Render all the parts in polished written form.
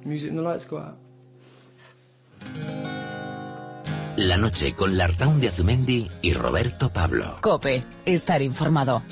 music and the lights go out. La noche con Lartaun de Azumendi y Roberto Pablo. COPE, estar informado.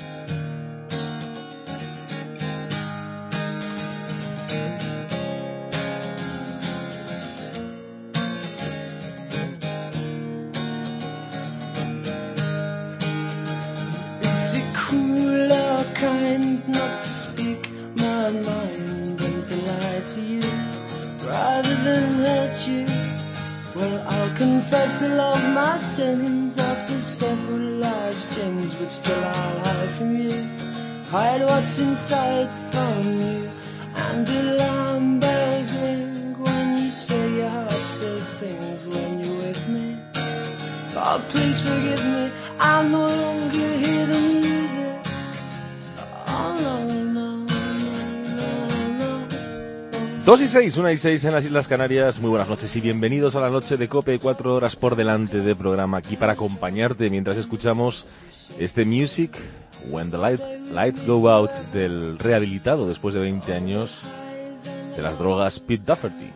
Is it cruel or kind not to speak my mind and to lie to you rather than hurt you? Well, I'll confess all of my sins after several large gins, but still I'll hide from you, hide what's inside from you. And alarm bells ring when you say your heart still sings when you're with me. Oh, please forgive me, I no longer hear the music. Oh, no, no, no, no, no. 2 y 6, 1 y 6 en las Islas Canarias. Muy buenas noches y bienvenidos a la noche de COPE. 4 horas por delante de programa aquí para acompañarte mientras escuchamos este Music When the Lights Go Out del rehabilitado después de 20 años de las drogas Pete Doherty.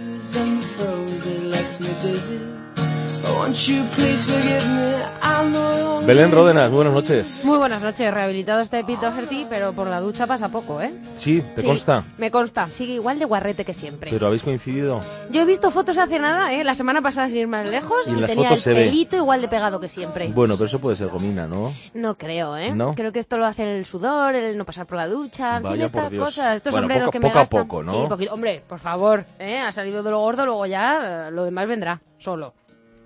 Belén Ródenas, buenas noches. Muy buenas noches, rehabilitado este Pete Doherty, pero por la ducha pasa poco, ¿eh? Sí, ¿te consta? Me consta, sigue igual de guarrete que siempre. ¿Pero habéis coincidido? Yo he visto fotos hace nada, la semana pasada sin ir más lejos, Y en las tenía fotos el se ve. pelito igual de pegado que siempre. Bueno, pero eso puede ser gomina, ¿no? No creo, ¿eh? ¿No? Creo que esto lo hace el sudor, el no pasar por la ducha, en fin, Vaya, estas por Dios. cosas, estos Bueno, sombreros poco- que me poco a gastan. poco, ¿no? Sí, poquito. Hombre, por favor, ha salido de lo gordo, luego ya lo demás vendrá, solo.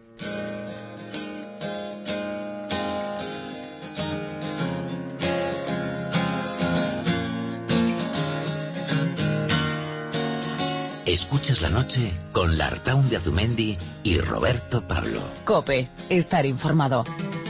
Escuchas la noche con Lartaun de Azumendi y Roberto Pablo. COPE, estar informado.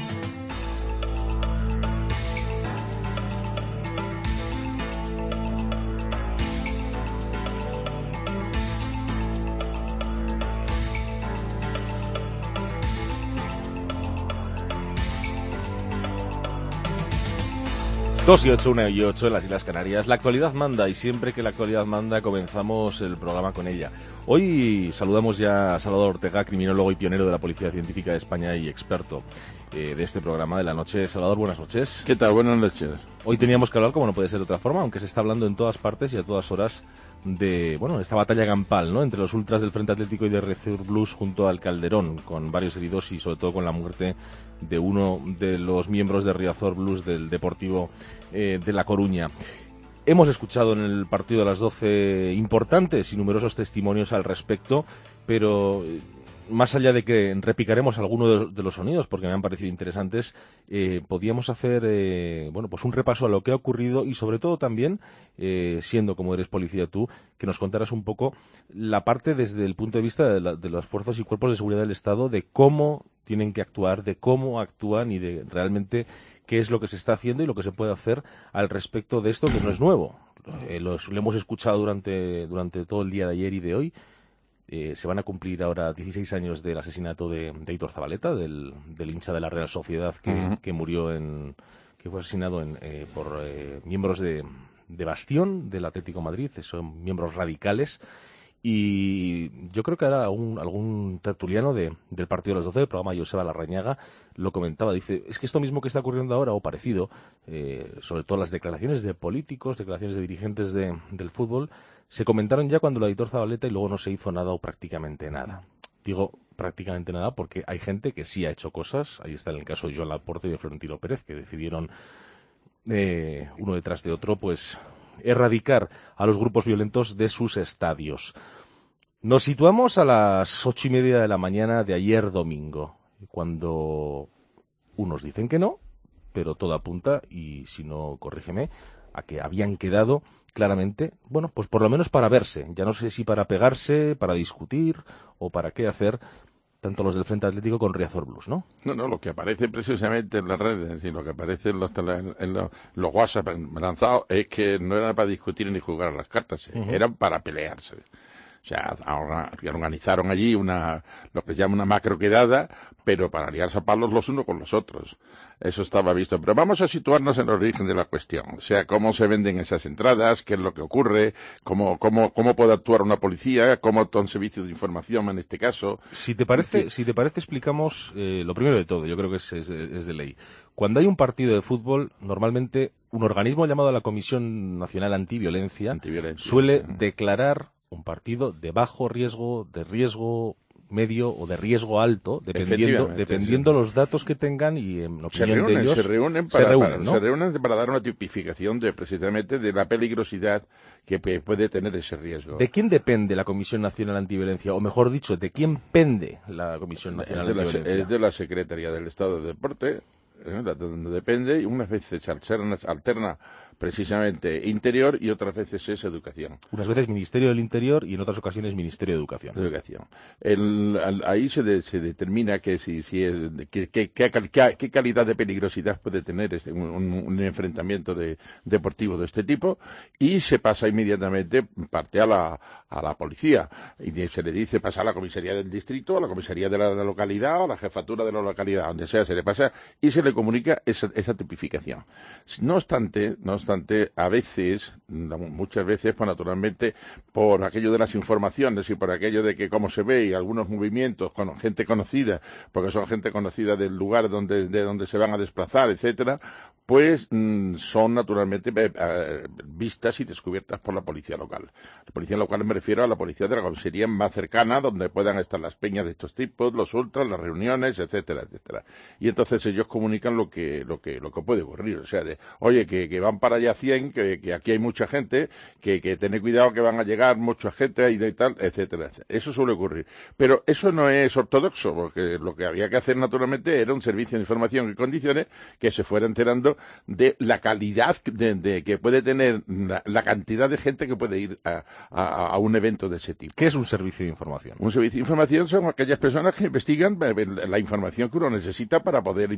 Dos y 8, 1 y 8 en las Islas Canarias. La actualidad manda y siempre que la actualidad manda comenzamos el programa con ella. Hoy saludamos ya a Salvador Ortega, criminólogo y pionero de la Policía Científica de España y experto de este programa de la noche. Salvador, buenas noches. ¿Qué tal? Buenas noches. Hoy teníamos que hablar, como no puede ser de otra forma, aunque se está hablando en todas partes y a todas horas de, esta batalla campal, ¿no? Entre los ultras del Frente Atlético y de Riazor Blues junto al Calderón, con varios heridos y sobre todo con la muerte de uno de los miembros de Riazor Blues del Deportivo de La Coruña. Hemos escuchado en el partido de las 12 importantes y numerosos testimonios al respecto, pero más allá de que repicaremos algunos de los sonidos, porque me han parecido interesantes, podíamos hacer pues un repaso a lo que ha ocurrido y sobre todo también, siendo como eres policía tú, que nos contaras un poco la parte desde el punto de vista de las fuerzas y cuerpos de seguridad del Estado, de cómo tienen que actuar, de cómo actúan y de realmente qué es lo que se está haciendo y lo que se puede hacer al respecto de esto, que no es nuevo. Lo hemos escuchado durante todo el día de ayer y de hoy. Se van a cumplir ahora 16 años del asesinato de Aitor Zabaleta, del hincha de la Real Sociedad que murió que fue asesinado por miembros de Bastión, del Atlético de Madrid, son miembros radicales. Y yo creo que ahora algún tertuliano del Partido de las 12, del programa Joseba Larrañaga, lo comentaba. Dice, es que esto mismo que está ocurriendo ahora, o parecido, sobre todo las declaraciones de políticos, declaraciones de dirigentes del fútbol, se comentaron ya cuando lo Aitor Zabaleta y luego no se hizo nada o prácticamente nada. Digo prácticamente nada porque hay gente que sí ha hecho cosas. Ahí está el caso de Joan Laporte y de Florentino Pérez, que decidieron, uno detrás de otro, pues erradicar a los grupos violentos de sus estadios. Nos situamos a las 8:30 de la mañana de ayer domingo, cuando unos dicen que no, pero todo apunta, y si no, corrígeme, a que habían quedado claramente, pues por lo menos para verse. Ya no sé si para pegarse, para discutir o para qué hacer, tanto los del Frente Atlético con Riazor Blues, ¿no? No, lo que aparece precisamente en las redes y lo que aparece en los WhatsApp lanzados es que no era para discutir ni jugar a las cartas, eran para pelearse. O sea, organizaron allí lo que se llama una macroquedada, pero para liarse a palos los unos con los otros. Eso estaba visto. Pero vamos a situarnos en el origen de la cuestión. O sea, cómo se venden esas entradas, qué es lo que ocurre, cómo puede actuar una policía, cómo actúa un servicio de información en este caso. Si te parece, explicamos lo primero de todo. Yo creo que es de ley. Cuando hay un partido de fútbol, normalmente un organismo llamado la Comisión Nacional Antiviolencia suele declarar un partido de bajo riesgo, de riesgo medio o de riesgo alto, dependiendo los datos que tengan y en opinión de ellos. Se reúnen para dar una tipificación precisamente de la peligrosidad que puede tener ese riesgo. ¿De quién depende la Comisión Nacional Antiviolencia? O mejor dicho, ¿de quién pende la Comisión Nacional Antiviolencia? Es de la Secretaría del Estado de Deporte, donde depende, y unas veces alterna precisamente Interior y otras veces es Educación. Unas veces Ministerio del Interior y en otras ocasiones Ministerio de Educación. Ahí se determina qué calidad de peligrosidad puede tener un enfrentamiento deportivo de este tipo, y se pasa inmediatamente parte a la policía, y se le dice pasa a la comisaría del distrito, a la comisaría de la localidad o a la jefatura de la localidad, donde sea, se le pasa y se le comunica esa tipificación. No obstante, a veces, muchas veces, pues naturalmente, por aquello de las informaciones y por aquello de que cómo se ve y algunos movimientos con gente conocida, porque son gente conocida del lugar de donde se van a desplazar, etcétera, pues son naturalmente vistas y descubiertas por la policía local. La policía local me refiero a la policía de la comisaría más cercana, donde puedan estar las peñas de estos tipos, los ultras, las reuniones, etcétera, etcétera. Y entonces ellos comunican lo que puede ocurrir. O sea, oye, que van para allá 100, que aquí hay mucha gente, que tened cuidado que van a llegar mucha gente ahí y tal, etcétera, etcétera. Eso suele ocurrir. Pero eso no es ortodoxo, porque lo que había que hacer naturalmente era un servicio de información y condiciones que se fuera enterando de la calidad que puede tener la cantidad de gente que puede ir a un evento de ese tipo. ¿Qué es un servicio de información? Un servicio de información son aquellas personas que investigan la información que uno necesita para poder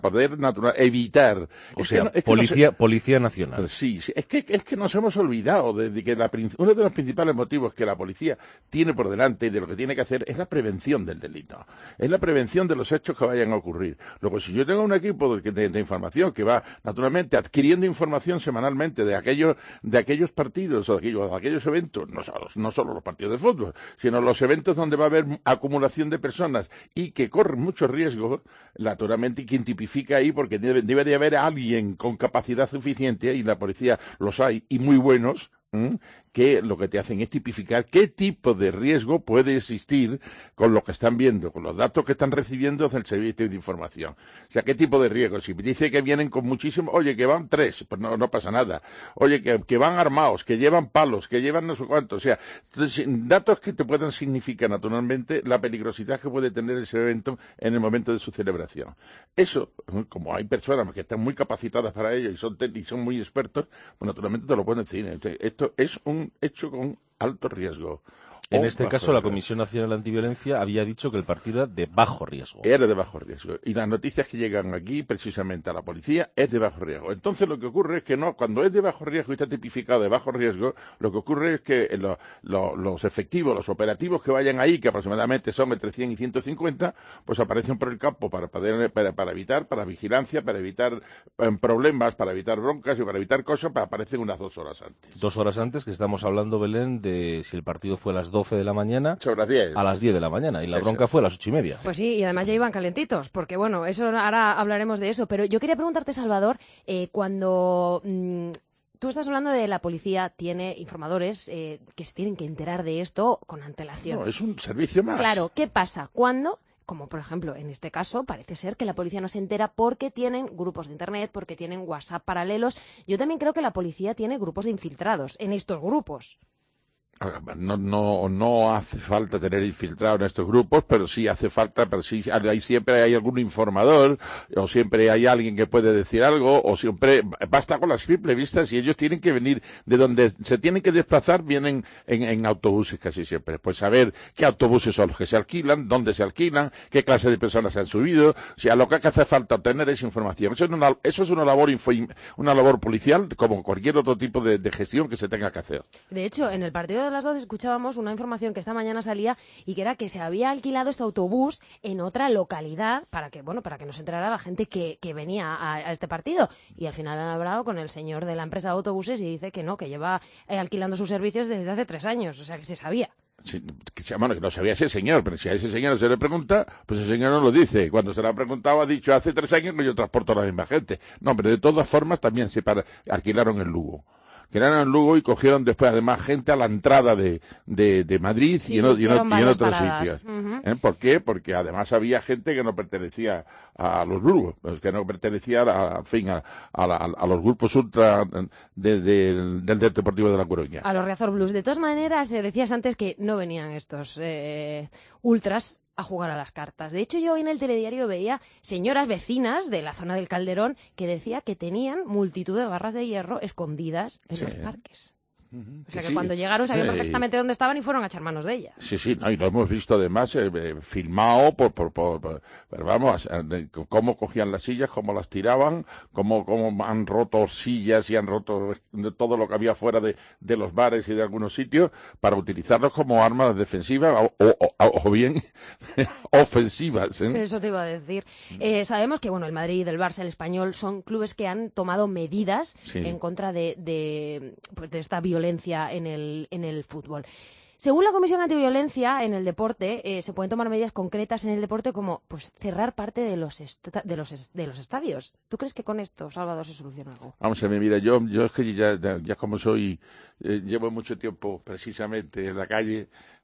evitar. O sea, Policía Nacional. Sí, es que nos hemos olvidado de que uno de los principales motivos que la policía tiene por delante y de lo que tiene que hacer es la prevención del delito. Es la prevención de los hechos que vayan a ocurrir. Luego, si yo tengo un equipo de información que va naturalmente adquiriendo información semanalmente de aquellos partidos o de aquellos eventos, no solo los partidos de fútbol, sino los eventos donde va a haber acumulación de personas y que corren mucho riesgo, naturalmente quien tipifica ahí, porque debe de haber alguien con capacidad suficiente, y la policía los hay, y muy buenos, que lo que te hacen es tipificar qué tipo de riesgo puede existir con lo que están viendo, con los datos que están recibiendo del servicio de información. O sea, qué tipo de riesgo. Si dice que vienen con muchísimo, oye, que van 3, pues no pasa nada. Oye, que van armados, que llevan palos, que llevan no sé cuánto. O sea, datos que te puedan significar naturalmente la peligrosidad que puede tener ese evento en el momento de su celebración. Eso, como hay personas que están muy capacitadas para ello y son muy expertos, pues naturalmente te lo pueden decir. Esto es un hecho con alto riesgo. En este caso, la Comisión Nacional Antiviolencia había dicho que el partido era de bajo riesgo. Era de bajo riesgo. Y las noticias que llegan aquí, precisamente a la policía, es de bajo riesgo. Entonces, lo que ocurre es que cuando es de bajo riesgo y está tipificado de bajo riesgo, lo que ocurre es que los efectivos, los operativos que vayan ahí, que aproximadamente son entre 100 y 150, pues aparecen por el campo para evitar, para vigilancia, para evitar problemas, para evitar broncas y para evitar cosas, aparecen unas 2 horas antes. 2 horas antes, que estamos hablando, Belén, de si el partido fue a las 12 de la mañana, sobre las 10. A las 10 de la mañana, y la bronca fue a las 8:30. Pues sí, y además ya iban calentitos, porque bueno, eso ahora hablaremos de eso, pero yo quería preguntarte, Salvador, cuando tú estás hablando de la policía tiene informadores que se tienen que enterar de esto con antelación. No, es un servicio más. Claro, ¿qué pasa? Cuando, como por ejemplo en este caso, parece ser que la policía no se entera porque tienen grupos de internet, porque tienen WhatsApp paralelos? Yo también creo que la policía tiene grupos de infiltrados en estos grupos. No hace falta tener infiltrado en estos grupos, pero sí hace falta, siempre hay algún informador, o siempre hay alguien que puede decir algo, o siempre basta con la simple vista. Si ellos tienen que venir de donde se tienen que desplazar, vienen en autobuses casi siempre. Pues saber qué autobuses son los que se alquilan, dónde se alquilan, qué clase de personas se han subido. O sea, lo que hace falta obtener es información. Eso es una labor policial, como cualquier otro tipo de gestión que se tenga que hacer. De hecho, en el partido de las 12 escuchábamos una información que esta mañana salía y que era que se había alquilado este autobús en otra localidad para que no se enterara la gente que venía a este partido. Y al final han hablado con el señor de la empresa de autobuses y dice que no, que lleva alquilando sus servicios desde hace 3 años, o sea que se sabía. Sí, bueno, que no sabía ese señor, pero si a ese señor se le pregunta, pues el señor no lo dice. Cuando se le ha preguntado ha dicho, hace 3 años que yo transporto a la misma gente. No, pero de todas formas también alquilaron en Lugo. Alquilaron en Lugo y cogieron después además gente a la entrada de Madrid y en otros sitios. Uh-huh. ¿Por qué? Porque además había gente que no pertenecía a los grupos, que no pertenecía a los grupos ultra del Deportivo de La Coruña. A los Riazor Blues. De todas maneras, decías antes que no venían estos ultras a jugar a las cartas. De hecho, yo hoy en el telediario veía señoras vecinas de la zona del Calderón que decía que tenían multitud de barras de hierro escondidas en los parques. O sea que cuando llegaron sabían perfectamente dónde estaban y fueron a echar manos de ellas. Sí, no, y lo hemos visto además filmado pero vamos, cómo cogían las sillas, cómo las tiraban, cómo han roto sillas y han roto todo lo que había fuera de los bares y de algunos sitios para utilizarlos como armas defensivas o bien ofensivas. Eso te iba a decir. Sabemos que el Madrid, el Barça, el Español son clubes que han tomado medidas en contra de esta violencia en el fútbol. Según la Comisión Antiviolencia en el deporte, se pueden tomar medidas concretas en el deporte como cerrar parte de los estadios. ¿Tú crees que con esto, Salvador, se soluciona algo? Vamos a ver, mira, yo es que ya como soy, llevo mucho tiempo precisamente en la calle.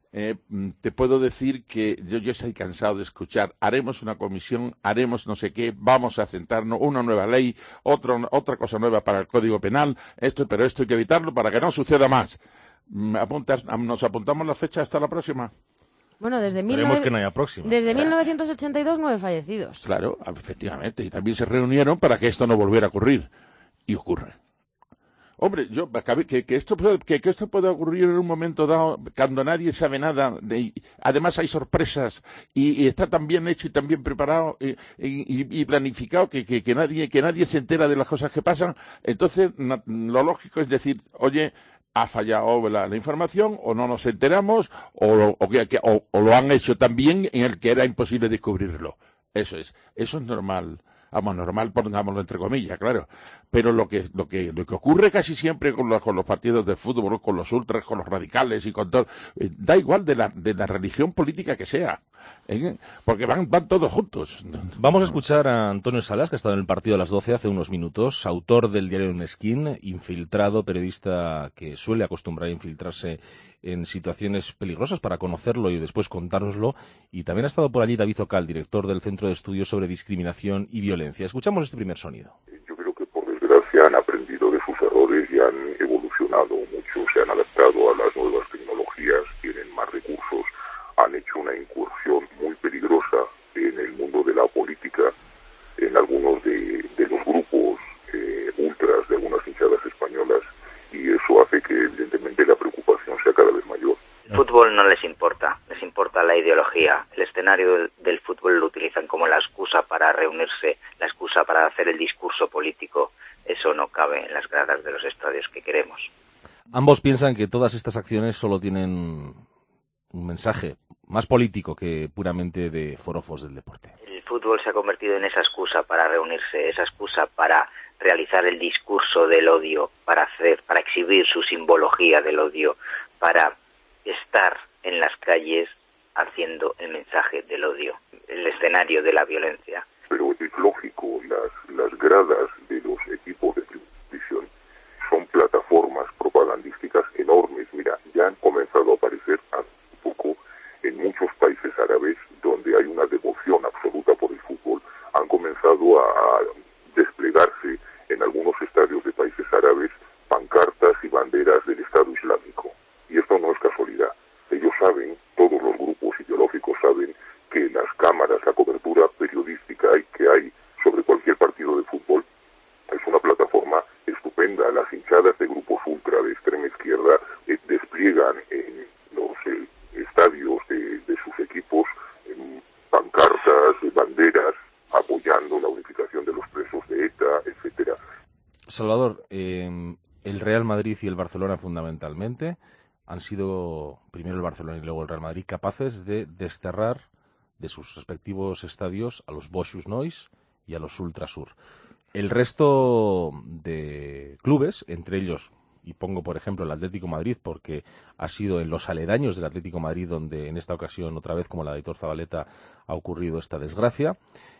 Te puedo decir que yo estoy cansado de escuchar, haremos una comisión, haremos no sé qué, vamos a sentarnos, una nueva ley, otra cosa nueva para el Código Penal, pero esto hay que evitarlo para que no suceda más. ¿Nos apuntamos la fecha hasta la próxima? Bueno, desde que no haya próxima. Desde 1982, 9 fallecidos. Claro, efectivamente, y también se reunieron para que esto no volviera a ocurrir. Y ocurre. Hombre, que esto puede ocurrir en un momento dado cuando nadie sabe nada. Además hay sorpresas y está tan bien hecho y tan bien preparado y planificado que nadie se entera de las cosas que pasan. Entonces, lo lógico es decir, oye, ha fallado la información o no nos enteramos o lo han hecho tan bien en el que era imposible descubrirlo. Eso es normal. Vamos, normal, pongámoslo entre comillas, claro. Pero lo que ocurre casi siempre con los partidos de fútbol, con los ultras, con los radicales y con todo, da igual de la religión política que sea, porque van todos juntos. Vamos a escuchar a Antonio Salas, que ha estado en el partido a las 12 hace unos minutos, autor del diario Nesquín, infiltrado, periodista que suele acostumbrar a infiltrarse en situaciones peligrosas para conocerlo y después contárnoslo. Y también ha estado por allí David Ocal, director del Centro de Estudios sobre Discriminación y Violencia. Escuchamos este primer sonido. Yo creo que por desgracia han aprendido de sus errores y han evolucionado mucho, se han adaptado a las nuevas tecnologías, tienen más recursos, han hecho una incursión muy peligrosa en el mundo de la política, en algunos de los grupos ultras de algunas hinchadas españolas, y eso hace que evidentemente la preocupación sea cada vez mayor. El fútbol no les importa la ideología. El escenario del fútbol lo utilizan como la excusa para reunirse, la excusa para hacer el discurso político. Eso no cabe en las gradas de los estadios que queremos. Ambos piensan que todas estas acciones solo tienen un mensaje más político que puramente de forofos del deporte. El fútbol se ha convertido en esa excusa para reunirse, esa excusa para realizar el discurso del odio, para exhibir su simbología del odio, para estar en las calles haciendo el mensaje del odio, el escenario de la violencia. Pero es lógico, las gradas de los equipos de televisión son plataformas propagandísticas enormes. Mira, ya han comenzado a aparecer hace poco en muchos países árabes donde hay una devoción absoluta por el fútbol. Han comenzado a desplegarse en algunos estadios de países árabes pancartas y banderas del Estado Islámico. Y esto no es casualidad. Ellos saben, todos los grupos ideológicos saben que las cámaras, la cobertura periodística que hay sobre cualquier partido de fútbol es una plataforma estupenda. Las hinchadas de grupos ultra de extrema izquierda despliegan en los estadios de sus equipos pancartas, banderas, apoyando la unificación de los presos de ETA, etcétera. Salvador, el Real Madrid y el Barcelona fundamentalmente han sido, primero el Barcelona y luego el Real Madrid, capaces de desterrar de sus respectivos estadios a los Boxus Nois y a los Ultrasur. El resto de clubes, entre ellos, y pongo por ejemplo el Atlético Madrid, porque ha sido en los aledaños del Atlético Madrid donde en esta ocasión, otra vez como la de Aitor Zabaleta, ha ocurrido esta desgracia,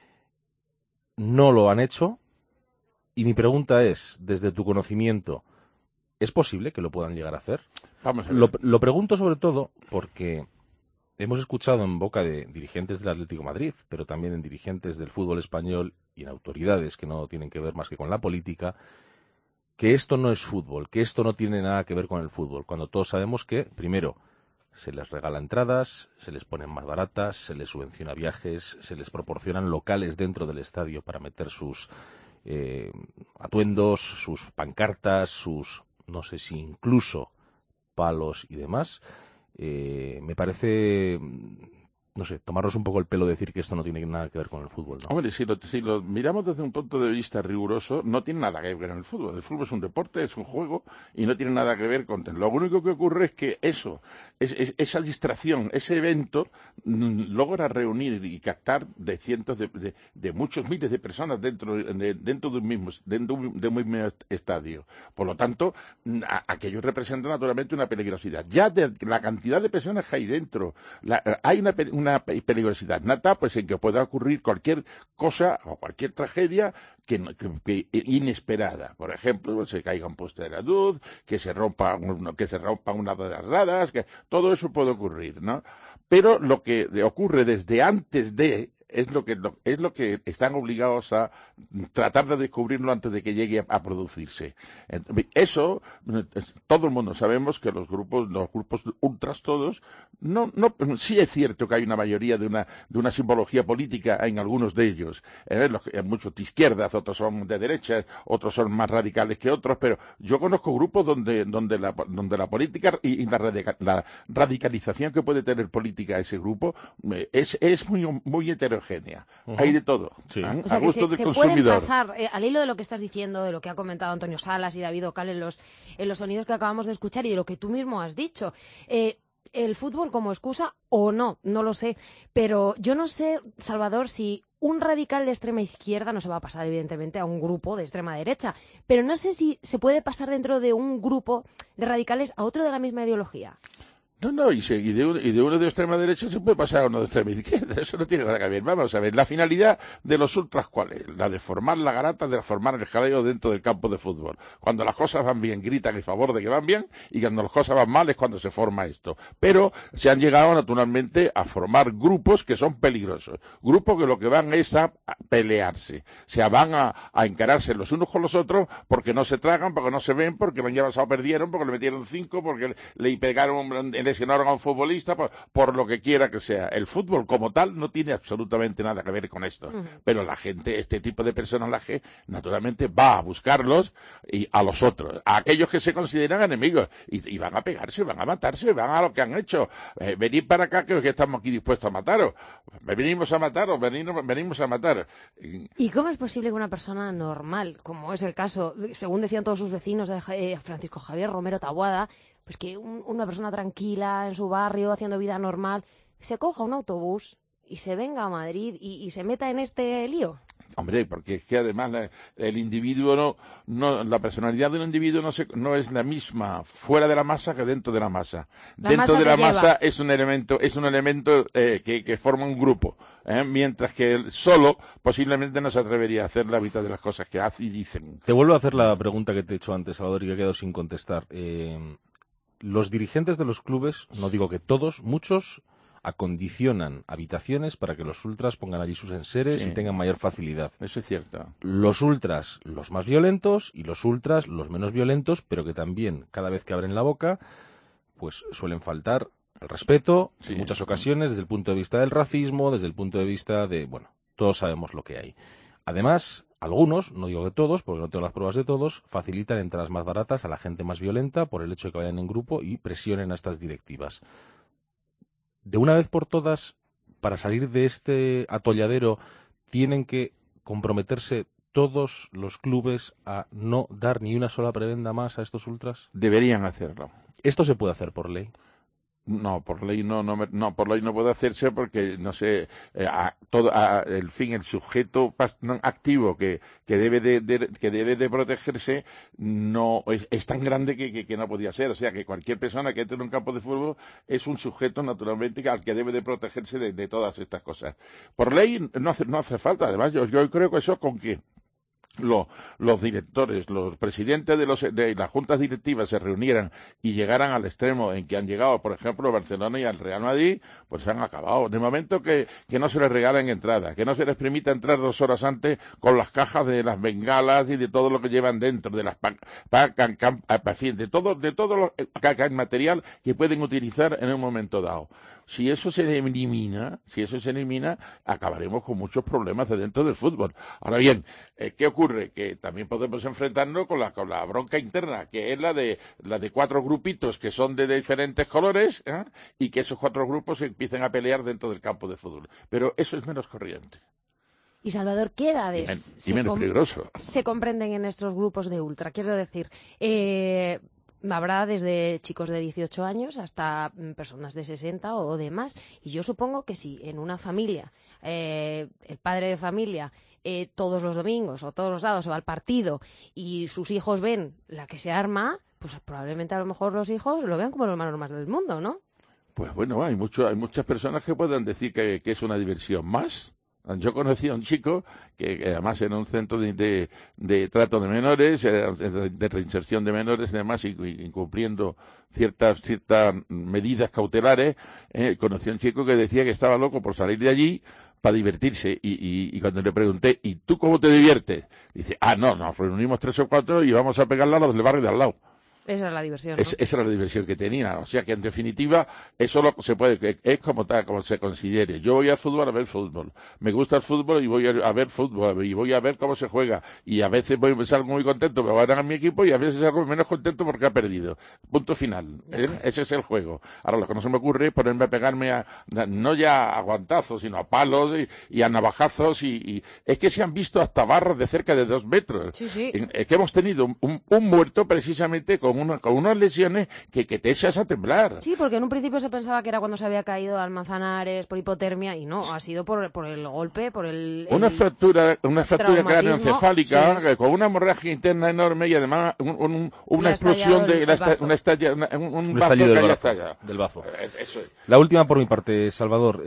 no lo han hecho. Y mi pregunta es, desde tu conocimiento, ¿es posible que lo puedan llegar a hacer? Vamos a ver. Lo pregunto sobre todo porque hemos escuchado en boca de dirigentes del Atlético de Madrid, pero también en dirigentes del fútbol español y en autoridades que no tienen que ver más que con la política, que esto no es fútbol, que esto no tiene nada que ver con el fútbol, cuando todos sabemos que, primero, se les regala entradas, se les ponen más baratas, se les subvenciona viajes, se les proporcionan locales dentro del estadio para meter sus atuendos, sus pancartas, sus, no sé si incluso palos y demás. Me parece, no sé, tomarnos un poco el pelo de decir que esto no tiene nada que ver con el fútbol, ¿no? Hombre, si lo miramos desde un punto de vista riguroso, no tiene nada que ver con el fútbol. El fútbol es un deporte, es un juego y no tiene nada que ver con... Lo único que ocurre es que esa distracción, ese evento, logra reunir y captar de cientos de muchos miles de personas dentro de un mismo estadio. Por lo tanto, aquello representa naturalmente una peligrosidad. Ya de la cantidad de personas que hay dentro, hay una peligrosidad nata, pues en que pueda ocurrir cualquier cosa o cualquier tragedia que inesperada. Por ejemplo, se caiga un poste de la luz, que se rompa una de las gradas, que todo eso puede ocurrir, ¿no? Pero lo que ocurre desde antes de es lo que están obligados a tratar de descubrirlo antes de que llegue a producirse. Eso, todo el mundo sabemos que los grupos ultras todos, sí es cierto que hay una mayoría de una simbología política en algunos de ellos. Muchos de izquierdas, otros son de derechas, otros son más radicales que otros, pero yo conozco grupos donde la política y la radicalización que puede tener política ese grupo es muy heterogénea. Hay de todo. Sí. O sea, a gusto del se consumidor. pueden pasar, al hilo de lo que estás diciendo, de lo que ha comentado Antonio Salas y David Ocal en los sonidos que acabamos de escuchar y de lo que tú mismo has dicho. El fútbol como excusa o no lo sé. Pero yo no sé, Salvador, si un radical de extrema izquierda no se va a pasar, evidentemente, a un grupo de extrema derecha. Pero no sé si se puede pasar dentro de un grupo de radicales a otro de la misma ideología. No, y de uno de extrema derecha se puede pasar a uno de extrema izquierda, eso no tiene nada que ver. Vamos a ver, la finalidad de los ultras, ¿cuál es? La de formar la garata, de formar el jaleo dentro del campo de fútbol. Cuando las cosas van bien, gritan en favor de que van bien, y cuando las cosas van mal es cuando se forma esto. Pero se han llegado naturalmente a formar grupos que son peligrosos, grupos que lo que van es a pelearse, o sea, van a encararse los unos con los otros porque no se tragan, porque no se ven, porque el año pasado perdieron, porque le metieron 5, porque le pegaron lesionaron a un futbolista, por lo que quiera que sea. El fútbol como tal no tiene absolutamente nada que ver con esto. Pero la gente, este tipo de personaje, naturalmente va a buscarlos y a los otros, a aquellos que se consideran enemigos, y van a pegarse, van a matarse, van a lo que han hecho. Venid para acá que estamos aquí dispuestos a mataros. Venimos a mataros, venimos a matar. ¿Y cómo es posible que una persona normal, como es el caso, según decían todos sus vecinos de Francisco Javier Romero Taboada, pues que una persona tranquila en su barrio, haciendo vida normal, se coja un autobús y se venga a Madrid y se meta en este lío? Hombre, porque es que además el individuo la personalidad de un individuo no es la misma fuera de la masa que dentro de la masa. Dentro de la masa es un elemento que forma un grupo, mientras que él solo posiblemente no se atrevería a hacer la mitad de las cosas que hace y dicen. Te vuelvo a hacer la pregunta que te he hecho antes, Salvador, y que he quedado sin contestar. Los dirigentes de los clubes, no digo que todos, muchos, acondicionan habitaciones para que los ultras pongan allí sus enseres y tengan mayor facilidad. Eso es cierto. Los ultras, los más violentos, y los ultras, los menos violentos, pero que también, cada vez que abren la boca, pues suelen faltar al respeto, en muchas ocasiones, desde el punto de vista del racismo, desde el punto de vista de, bueno, todos sabemos lo que hay. Además, algunos, no digo que todos, porque no tengo las pruebas de todos, facilitan entradas más baratas a la gente más violenta por el hecho de que vayan en grupo y presionen a estas directivas. De una vez por todas, para salir de este atolladero, tienen que comprometerse todos los clubes a no dar ni una sola prebenda más a estos ultras? Deberían hacerlo. ¿Esto se puede hacer por ley? No, por ley por ley no puede hacerse porque, no sé, el sujeto activo que debe de protegerse no es tan grande que no podía ser. O sea, que cualquier persona que entre en un campo de fútbol es un sujeto, naturalmente, al que debe de protegerse de todas estas cosas. Por ley no hace falta. Además, yo creo que eso con que los directores, los presidentes de las juntas directivas se reunieran y llegaran al extremo en que han llegado, por ejemplo, Barcelona y al Real Madrid, pues se han acabado. De momento que no se les regalen entradas, que no se les permita entrar 2 horas antes con las cajas de las bengalas y de todo lo que llevan dentro, de las de todo lo material que pueden utilizar en un momento dado. Si eso se elimina, acabaremos con muchos problemas de dentro del fútbol. Ahora bien, ¿qué ocurre? Que también podemos enfrentarnos con la bronca interna, que es la de 4 grupitos que son de diferentes colores, y que esos 4 grupos empiecen a pelear dentro del campo de fútbol. Pero eso es menos corriente. Y Salvador, ¿qué edades y menos peligroso se comprenden en estos grupos de ultra? Quiero decir, habrá desde chicos de 18 años hasta personas de 60 o de más. Y yo supongo que si en una familia, el padre de familia, todos los domingos o todos los sábados se va al partido y sus hijos ven la que se arma, pues probablemente a lo mejor los hijos lo vean como lo más normal del mundo, ¿no? Pues bueno, hay muchas personas que pueden decir que es una diversión más. Yo conocí a un chico que además era un centro de trato de menores, de reinserción de menores y demás, incumpliendo ciertas medidas cautelares. Conocí a un chico que decía que estaba loco por salir de allí para divertirse, y cuando le pregunté, ¿y tú cómo te diviertes? Dice, no, nos reunimos 3 o 4 y vamos a pegarla a los del barrio de al lado. Esa era la diversión, ¿no? Esa era la diversión que tenía. O sea que, en definitiva, eso se puede, es como se considere. Yo voy al fútbol a ver fútbol. Me gusta el fútbol y voy a ver fútbol. Y voy a ver cómo se juega. Y a veces salgo muy contento porque va a ganar mi equipo, y a veces salgo menos contento porque ha perdido. Punto final. Ese es el juego. Ahora, lo que no se me ocurre es ponerme a pegarme no ya a guantazos, sino a palos y a navajazos. Y es que se han visto hasta barras de cerca de 2 metros. Sí. Es que hemos tenido un muerto precisamente con unas lesiones que te echas a temblar. Sí, porque en un principio se pensaba que era cuando se había caído al Manzanares por hipotermia, y no, ha sido por el golpe, por una fractura cráneoencefálica, sí, con una hemorragia interna enorme y además una explosión de un estallido del bazo. Eso es. La última por mi parte, Salvador,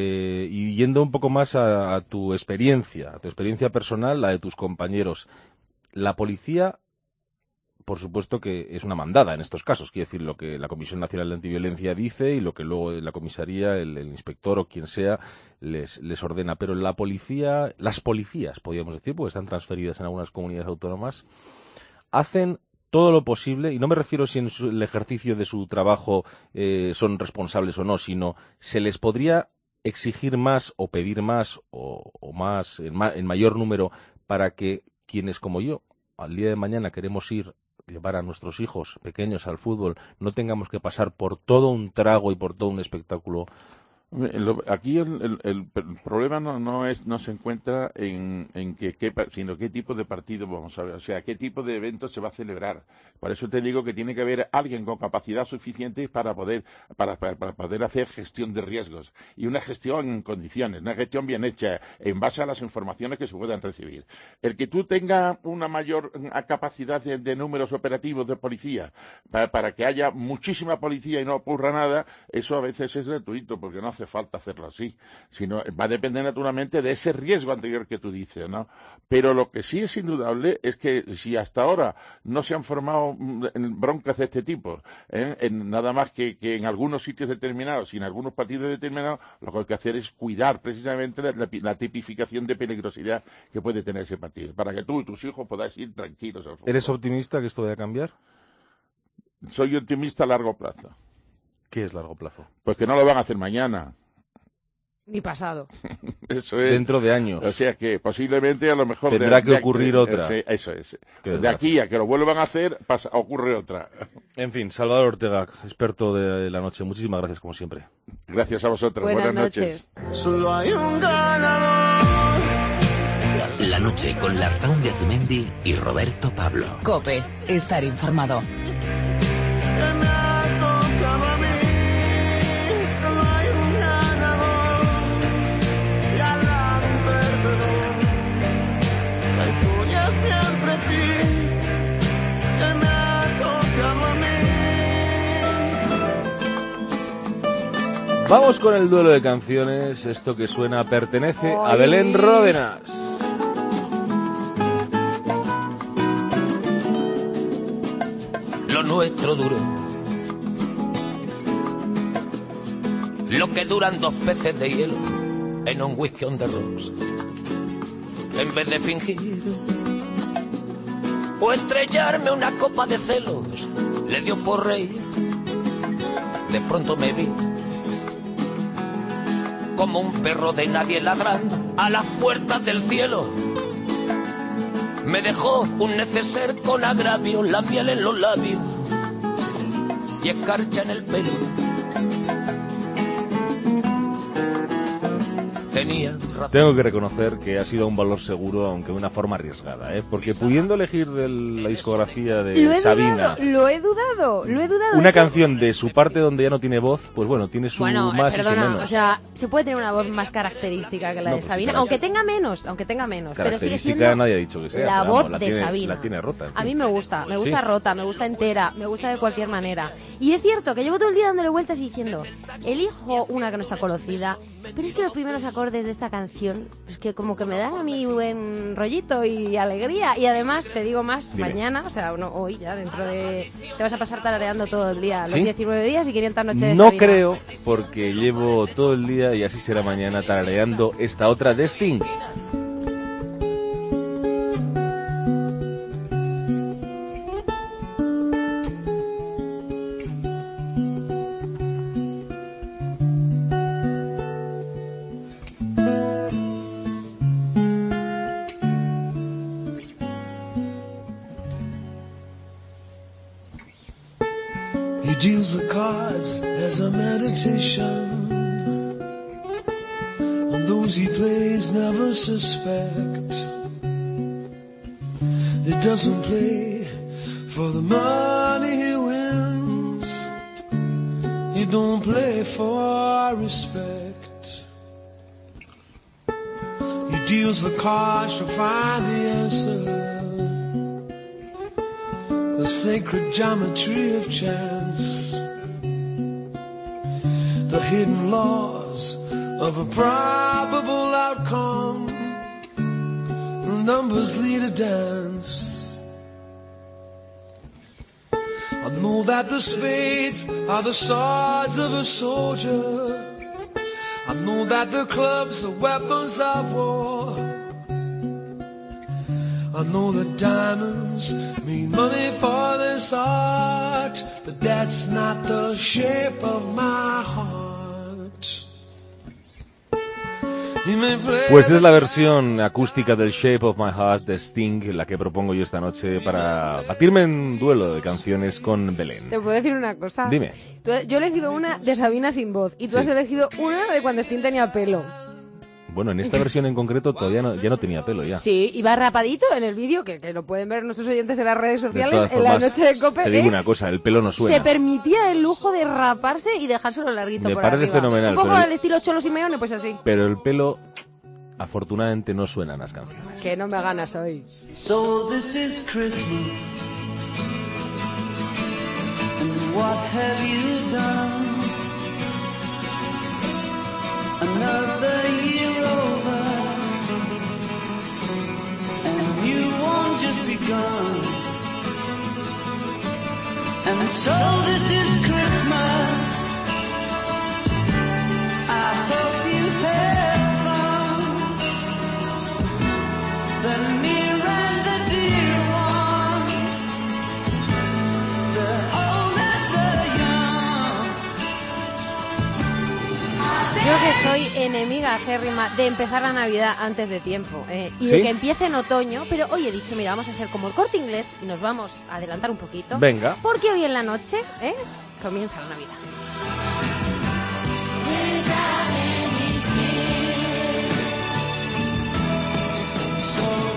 y yendo un poco más a tu experiencia personal, la de tus compañeros. La policía, por supuesto que es una mandada en estos casos, quiere decir lo que la Comisión Nacional de Antiviolencia dice y lo que luego la comisaría, el inspector o quien sea les ordena. Pero las policías, podríamos decir, porque están transferidas en algunas comunidades autónomas, hacen todo lo posible, y no me refiero si en el ejercicio de su trabajo son responsables o no, sino se les podría exigir más o pedir más o más en mayor número para que quienes como yo al día de mañana queremos llevar a nuestros hijos pequeños al fútbol, no tengamos que pasar por todo un trago y por todo un espectáculo. Aquí el problema no se encuentra en sino qué tipo de partido vamos a ver, o sea, qué tipo de evento se va a celebrar. Por eso te digo que tiene que haber alguien con capacidad suficiente para poder hacer gestión de riesgos, y una gestión en condiciones, una gestión bien hecha en base a las informaciones que se puedan recibir. El que tú tengas una mayor capacidad de números operativos de policía para que haya muchísima policía y no ocurra nada, eso a veces es gratuito, porque no hace falta hacerlo así, sino va a depender naturalmente de ese riesgo anterior que tú dices, ¿no? Pero lo que sí es indudable es que si hasta ahora no se han formado broncas de este tipo, nada más que en algunos sitios determinados y en algunos partidos determinados, lo que hay que hacer es cuidar precisamente la tipificación de peligrosidad que puede tener ese partido, para que tú y tus hijos podáis ir tranquilos al fútbol. ¿Eres optimista que esto vaya a cambiar? Soy optimista a largo plazo. ¿Qué es largo plazo? Pues que no lo van a hacer mañana. Ni pasado. Eso es. Dentro de años. O sea que posiblemente a lo mejor tendrá que ocurrir otra. Eso es. De aquí a que lo vuelvan a hacer, ocurre otra. En fin, Salvador Ortega, experto de la noche. Muchísimas gracias, como siempre. Gracias a vosotros. Buenas noches. Solo hay un ganador. La La noche con Lartaun de Azumendi y Roberto Pablo. COPE. Estar informado. Vamos con el duelo de canciones. Esto que suena pertenece a Belén Ródenas. Lo nuestro duró lo que duran 2 peces de hielo en un whisky on the rocks. En vez de fingir o estrellarme una copa de celos, le dio por reír. De pronto me vi como un perro de nadie ladrando a las puertas del cielo. Me dejó un neceser con agravio, la miel en los labios y escarcha en el pelo. Tenía razón. Tengo que reconocer que ha sido un valor seguro, aunque de una forma arriesgada, ¿eh? Porque pudiendo elegir de la discografía de Sabina Lo he dudado. una canción de su parte donde ya no tiene voz, pues bueno, tiene su más y su menos. O sea, se puede tener una voz más característica que la de Sabina, aunque tenga menos, pero sigue siendo nadie ha dicho que sea, la pero, voz vamos, de Sabina. La tiene rota. En fin. A mí me gusta ¿Sí? rota, me gusta entera, me gusta de cualquier manera. Y es cierto que llevo todo el día dándole vueltas y diciendo, elijo una que no está conocida, pero es que los primeros acordes de esta canción, es que como que me dan a mí buen rollito y alegría. Y además, te digo más, Dime. mañana, o sea, no, hoy ya, dentro de... Te vas a pasar tarareando todo el día, los ¿Sí? 19 días y 500 noches de No Sabina. creo, porque llevo todo el día, y así será mañana, tarareando esta otra de Sting. He deals the cards as a meditation, and those he plays never suspect. He doesn't play for the money he wins, he don't play for respect. He deals the cards to find the answer, the sacred geometry of chance, the hidden laws of a probable outcome, the numbers lead a dance. I know that the spades are the swords of a soldier, I know that the clubs are weapons of war, I know that diamonds mean money for this art, but that's not the shape of my heart. Pues es la versión acústica del Shape of My Heart de Sting, la que propongo yo esta noche para batirme en duelo de canciones con Belén. ¿Te puedo decir una cosa? Dime. Yo he elegido una de Sabina sin voz y tú Sí. has elegido una de cuando Sting tenía pelo. Bueno, en esta versión en concreto todavía ya no tenía pelo ya. Sí, iba rapadito en el vídeo, que lo pueden ver nuestros oyentes en las redes De sociales, todas en la formas, noche de COPE. te digo una cosa, el pelo no suena. Se permitía el lujo de raparse y dejárselo larguito Me por parece arriba. fenomenal, Un poco pero- al estilo Cholo Simeone, pues así. Pero el pelo, afortunadamente, no suena en las canciones. Que no me ganas hoy. So this is Christmas, and what have you done? Another year over, and you won't just begun. And so this is Christmas, I hope you had fun. The near and the dear one, the old and the young. Yo que soy enemiga acérrima de empezar la Navidad antes de tiempo y de ¿Sí? que empiece en otoño, pero hoy he dicho, mira, vamos a ser como el Corte Inglés y nos vamos a adelantar un poquito. Venga. Porque hoy en la noche comienza la Navidad. So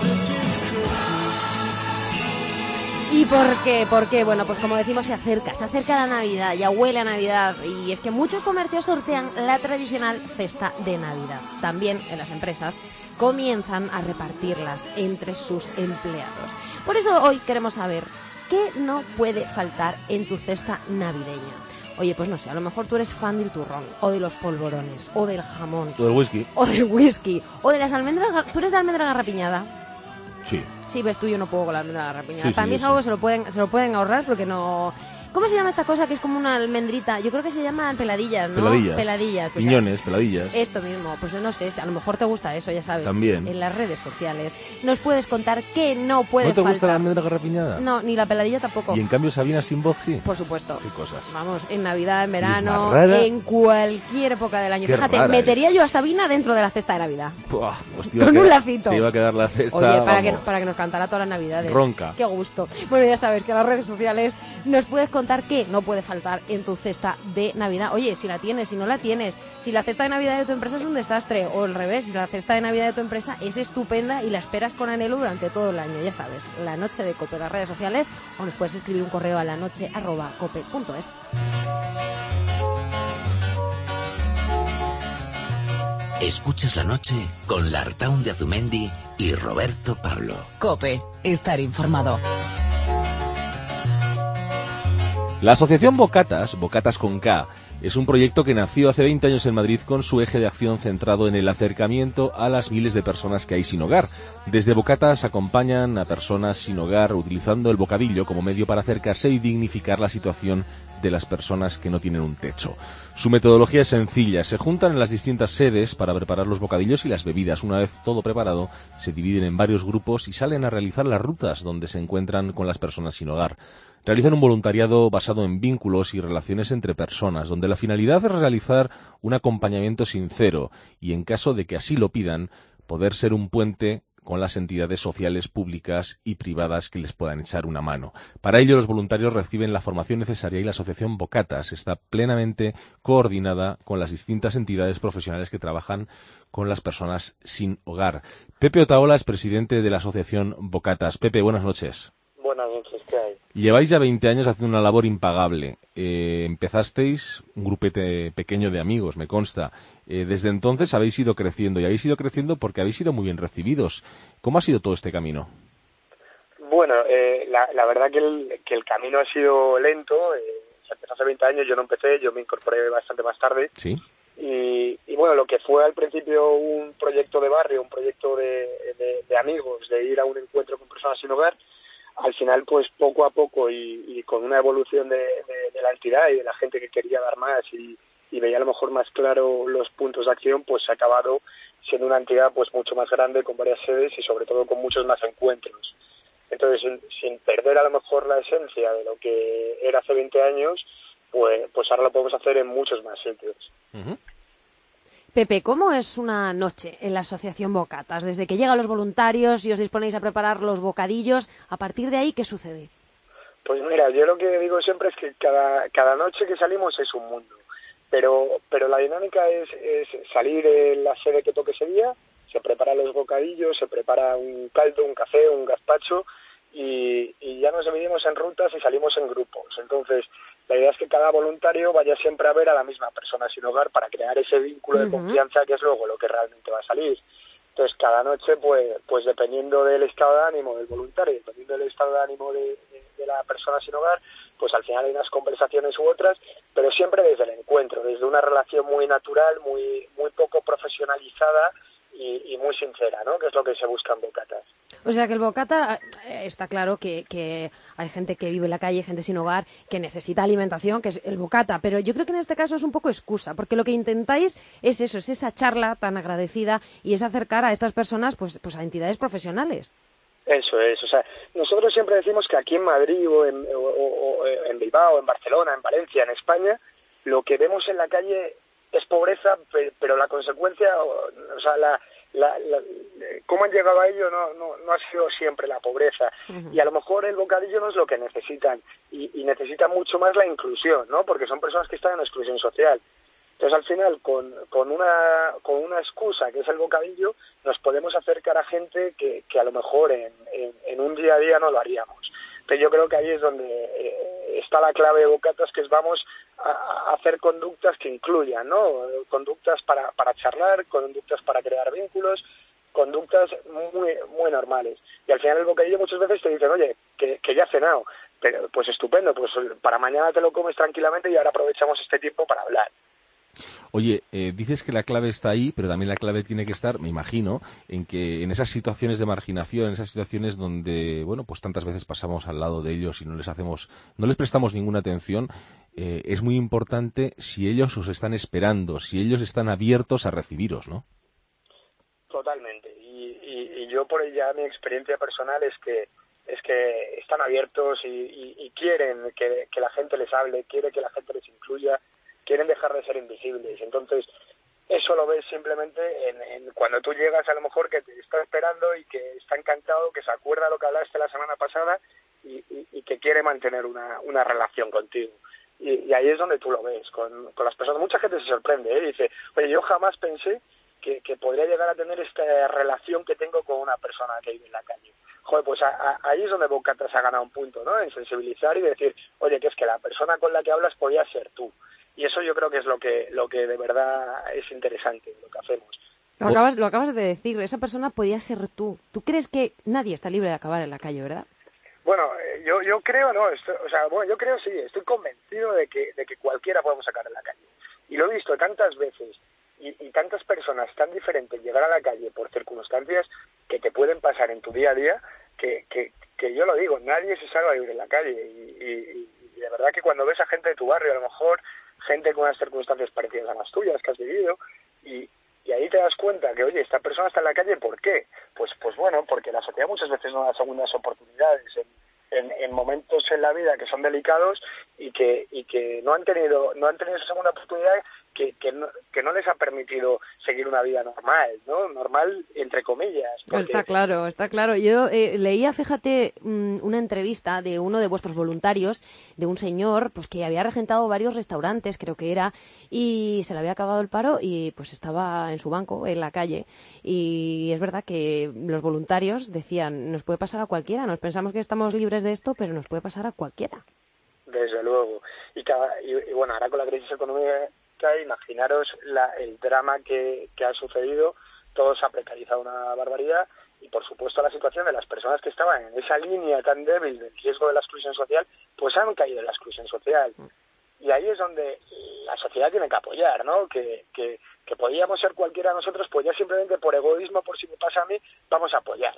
por qué? ¿Por qué? Bueno, pues como decimos, se acerca la Navidad, ya huele a Navidad, y es que muchos comercios sortean la tradicional cesta de Navidad. También en las empresas comienzan a repartirlas entre sus empleados. Por eso hoy queremos saber qué no puede faltar en tu cesta navideña. Oye, pues no sé, a lo mejor tú eres fan del turrón, o de los polvorones, o del jamón, O del whisky. o de las almendras. ¿Tú eres de almendra garrapiñada? Sí. Sí, ves tú, yo no puedo con la almendra garrapiñada. Sí, Para sí, mí es sí. algo que se lo pueden ahorrar porque no... ¿Cómo se llama esta cosa que es como una almendrita? Yo creo que se llaman peladillas, ¿no? Peladillas. Pues, Piñones, peladillas. esto mismo, pues no sé, a lo mejor te gusta eso, ya sabes. También. En las redes sociales nos puedes contar qué no puede ¿No te faltar. gusta la almendra garrapiñada? No, ni la peladilla tampoco. Y en cambio Sabina sin voz, sí. Por supuesto. Qué cosas. Vamos, en Navidad, en ¿Y es verano, más rara? en cualquier época del año. Qué Fíjate, rara metería yo a Sabina dentro de la cesta de Navidad. Buah, pues Con un lacito. Te iba a quedar la cesta. Oye, para vamos. que nos cantara todas las Navidades. Ronca. Qué gusto. Bueno, ya sabes que en las redes sociales nos puedes contar qué no puede faltar en tu cesta de Navidad. Oye, si la tienes, si no la tienes, si la cesta de Navidad de tu empresa es un desastre, o al revés, si la cesta de Navidad de tu empresa es estupenda y la esperas con anhelo durante todo el año. Ya sabes, La Noche de Cope en las redes sociales, o nos puedes escribir un correo a lanoche@cope.es. Escuchas La Noche con Lartaun de Azumendi y Roberto Pablo. Cope, estar informado. La asociación Bocatas con K, es un proyecto que nació hace 20 años en Madrid con su eje de acción centrado en el acercamiento a las miles de personas que hay sin hogar. Desde Bocatas acompañan a personas sin hogar utilizando el bocadillo como medio para acercarse y dignificar la situación de las personas que no tienen un techo. Su metodología es sencilla, se juntan en las distintas sedes para preparar los bocadillos y las bebidas. Una vez todo preparado, se dividen en varios grupos y salen a realizar las rutas donde se encuentran con las personas sin hogar. Realizan un voluntariado basado en vínculos y relaciones entre personas, donde la finalidad es realizar un acompañamiento sincero y, en caso de que así lo pidan, poder ser un puente con las entidades sociales públicas y privadas que les puedan echar una mano. Para ello, los voluntarios reciben la formación necesaria y la asociación Bocatas está plenamente coordinada con las distintas entidades profesionales que trabajan con las personas sin hogar. Pepe Otaola es presidente de la asociación Bocatas. Pepe, buenas noches. Buenas noches, ¿qué hay? Lleváis ya 20 años haciendo una labor impagable. Empezasteis un grupete pequeño de amigos, me consta. Desde entonces habéis ido creciendo, y habéis ido creciendo porque habéis sido muy bien recibidos. ¿Cómo ha sido todo este camino? Bueno, la verdad que el camino ha sido lento. Se empezó hace 20 años, yo no empecé, yo me incorporé bastante más tarde. Sí. Y bueno, lo que fue al principio un proyecto de barrio, un proyecto de amigos, de ir a un encuentro con personas sin hogar, al final, pues poco a poco y con una evolución de la entidad y de la gente que quería dar más y veía a lo mejor más claro los puntos de acción, pues se ha acabado siendo una entidad pues mucho más grande, con varias sedes y sobre todo con muchos más encuentros. Entonces, sin perder a lo mejor la esencia de lo que era hace 20 años, pues ahora lo podemos hacer en muchos más sitios. Uh-huh. Pepe, ¿cómo es una noche en la asociación Bocatas? Desde que llegan los voluntarios y os disponéis a preparar los bocadillos, a partir de ahí, ¿qué sucede? Pues mira, yo lo que digo siempre es que cada noche que salimos es un mundo, pero la dinámica es salir en la sede que toque ese día, se preparan los bocadillos, se prepara un caldo, un café, un gazpacho y ya nos dividimos en rutas y salimos en grupos. Entonces, la idea es que cada voluntario vaya siempre a ver a la misma persona sin hogar para crear ese vínculo de confianza que es luego lo que realmente va a salir. Entonces, cada noche, pues dependiendo del estado de ánimo del voluntario, dependiendo del estado de ánimo de la persona sin hogar, pues al final hay unas conversaciones u otras, pero siempre desde el encuentro, desde una relación muy natural, muy poco profesionalizada y muy sincera, ¿no? Que es lo que se busca en Bocatas. O sea que el bocata, está claro que hay gente que vive en la calle, gente sin hogar, que necesita alimentación, que es el bocata, pero yo creo que en este caso es un poco excusa, porque lo que intentáis es eso, es esa charla tan agradecida y es acercar a estas personas pues a entidades profesionales. Eso es, o sea, nosotros siempre decimos que aquí en Madrid o en Bilbao, en Barcelona, en Valencia, en España, lo que vemos en la calle es pobreza, pero la consecuencia, o sea, cómo han llegado a ello no ha sido siempre la pobreza. Uh-huh. Y a lo mejor el bocadillo no es lo que necesitan y necesitan mucho más la inclusión, ¿no? Porque son personas que están en exclusión social. Entonces, al final, con una excusa, que es el bocadillo, nos podemos acercar a gente que a lo mejor en un día a día no lo haríamos. Pero yo creo que ahí es donde está la clave de Bocatas, que es vamos a hacer conductas que incluyan, ¿no? Conductas para charlar, conductas para crear vínculos, conductas muy, muy normales. Y al final el bocadillo muchas veces te dicen, oye, que ya has cenado, pero pues estupendo, pues para mañana te lo comes tranquilamente y ahora aprovechamos este tiempo para hablar. Oye, dices que la clave está ahí, pero también la clave tiene que estar, me imagino, en que en esas situaciones de marginación, en esas situaciones donde, bueno, pues tantas veces pasamos al lado de ellos y no les prestamos ninguna atención, es muy importante si ellos os están esperando, si ellos están abiertos a recibiros, ¿no? Totalmente. Y yo por ya mi experiencia personal es que están abiertos y quieren que la gente les hable, quieren que la gente les incluya, quieren dejar de ser invisibles. Entonces, eso lo ves simplemente en cuando tú llegas, a lo mejor que te está esperando y que está encantado, que se acuerda lo que hablaste la semana pasada y que quiere mantener una relación contigo. Y ahí es donde tú lo ves con las personas. Mucha gente se sorprende, ¿eh? Dice, oye, yo jamás pensé que podría llegar a tener esta relación que tengo con una persona que vive en la calle. Joder, pues ahí es donde Bocatas ha ganado un punto, ¿no? En sensibilizar y decir, oye, que es que la persona con la que hablas podía ser tú. Y eso yo creo que es lo que de verdad es interesante, lo que hacemos. Lo acabas de decir, esa persona podía ser tú. ¿Tú crees que nadie está libre de acabar en la calle, verdad? Bueno, yo creo, no, yo creo sí, estoy convencido de que cualquiera podemos sacar en la calle. Y lo he visto tantas veces y tantas personas tan diferentes llegar a la calle por circunstancias que te pueden pasar en tu día a día, que yo lo digo, nadie se salva libre en la calle. Y de verdad que cuando ves a gente de tu barrio, a lo mejor gente con unas circunstancias parecidas a las tuyas que has vivido, y ahí te das cuenta que, oye, esta persona está en la calle, ¿por qué? Pues bueno, porque la sociedad muchas veces no da segundas oportunidades en momentos en la vida que son delicados y que no han tenido esa segunda oportunidad que no les ha permitido seguir una vida normal, ¿no? Normal, entre comillas. Porque... Está claro. Yo leía, fíjate, una entrevista de uno de vuestros voluntarios, de un señor pues que había regentado varios restaurantes, creo que era, y se le había acabado el paro y pues estaba en su banco, en la calle. Y es verdad que los voluntarios decían, nos puede pasar a cualquiera, nos pensamos que estamos libres de esto, pero nos puede pasar a cualquiera. Desde luego. Y bueno, ahora con la crisis económica, imaginaros el drama que ha sucedido, todo se ha precarizado una barbaridad y por supuesto la situación de las personas que estaban en esa línea tan débil del riesgo de la exclusión social, pues han caído en la exclusión social. Y ahí es donde la sociedad tiene que apoyar, ¿no? Que podíamos ser cualquiera de nosotros, pues ya simplemente por egoísmo, por si me pasa a mí, vamos a apoyar.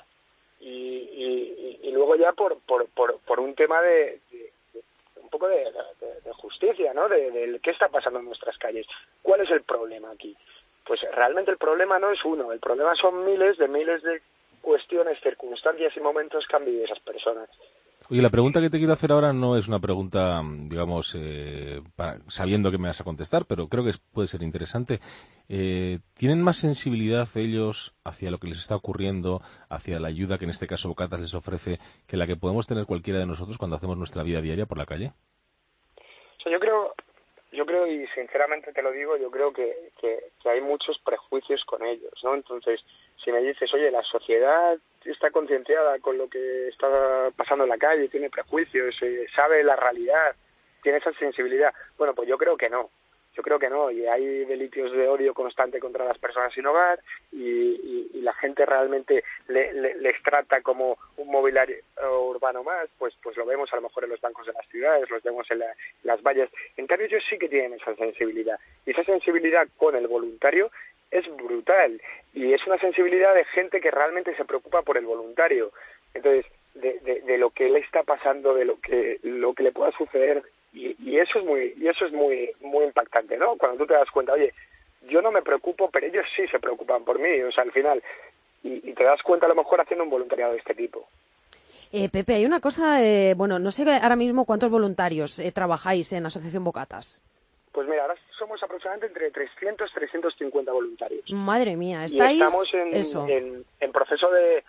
Y luego ya por un tema de un poco de justicia, ¿no? De qué está pasando en nuestras calles. ¿Cuál es el problema aquí? Pues realmente el problema no es uno, el problema son miles de cuestiones, circunstancias y momentos que han vivido esas personas. Oye, la pregunta que te quiero hacer ahora no es una pregunta, digamos, sabiendo que me vas a contestar, pero creo que puede ser interesante. ¿Tienen más sensibilidad ellos hacia lo que les está ocurriendo, hacia la ayuda que en este caso Bocatas les ofrece, que la que podemos tener cualquiera de nosotros cuando hacemos nuestra vida diaria por la calle? O sea, yo creo y sinceramente te lo digo, yo creo que hay muchos prejuicios con ellos, ¿no? Entonces, si me dices, oye, la sociedad está concienciada con lo que está pasando en la calle, tiene prejuicios, sabe la realidad, tiene esa sensibilidad, bueno, pues yo creo que no. Y hay delitos de odio constante contra las personas sin hogar y la gente realmente les trata como un mobiliario urbano más, pues lo vemos a lo mejor en los bancos de las ciudades, los vemos en las vallas. En cambio ellos sí que tienen esa sensibilidad, y esa sensibilidad con el voluntario es brutal, y es una sensibilidad de gente que realmente se preocupa por el voluntario. Entonces, de lo que le está pasando, de lo que le pueda suceder, y eso es muy impactante, ¿no? Cuando tú te das cuenta, oye, yo no me preocupo, pero ellos sí se preocupan por mí, o sea, al final, y te das cuenta a lo mejor haciendo un voluntariado de este tipo. Pepe, hay una cosa, bueno, no sé ahora mismo cuántos voluntarios trabajáis en Asociación Bocatas. Pues mira, ahora somos aproximadamente entre 300 y 350 voluntarios. Madre mía, estáis... Y estamos en proceso de